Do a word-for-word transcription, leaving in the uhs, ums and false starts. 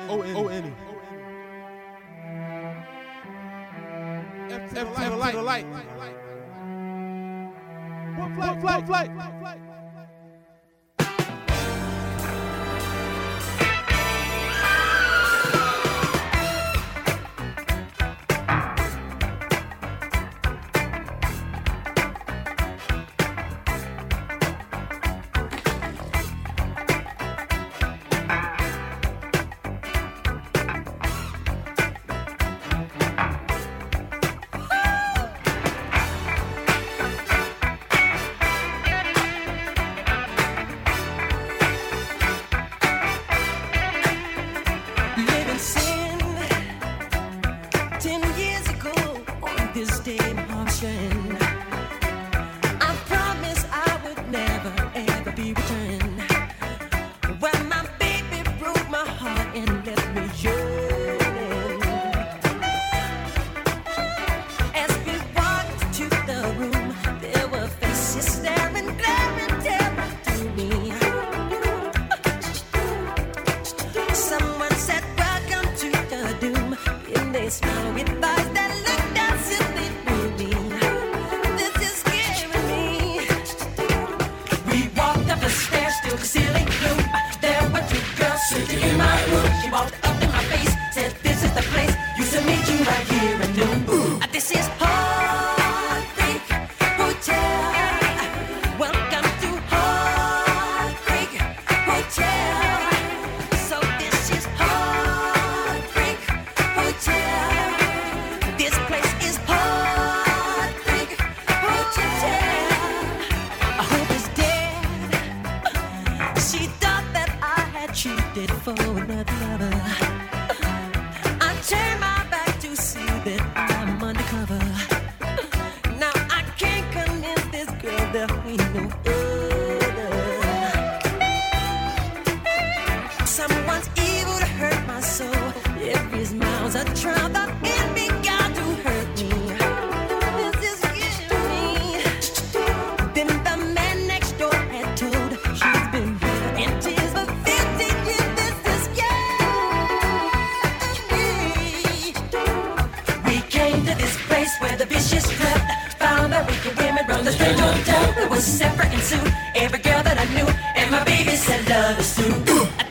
O N E. F to the light. One flight, flight, flight, flight, flight. This day motion, I promise I would never ever be returned. When my baby broke my heart and left me yearning. As we walked to the room, there were faces staring, glaring, terror through me. Someone said, "Welcome to the doom," and they smiled with eyes that looked as if ceiling gloom. There were two girls sitting in my room. She walked up in my face, said, "This is the place. Used to meet you right here in noon." This is Heartbreak Hotel. Welcome to Heartbreak Hotel. So this is Heartbreak Hotel. This place is Heartbreak Hotel. I hope it's dead. She thought that I had cheated for another lover. I turned my back to see that I'm undercover. Now I can't convince this girl that we know other. Someone's evil to hurt my soul. Every smile's a trial that in me got to hurt me. This is killing me. Then the man next door had told she's been in tears for fifteen years. This is scary. We came to this place where the vicious slept. Found that wicked women run the strange hotel. It was separate and sued every girl that I knew, and my baby said love is true.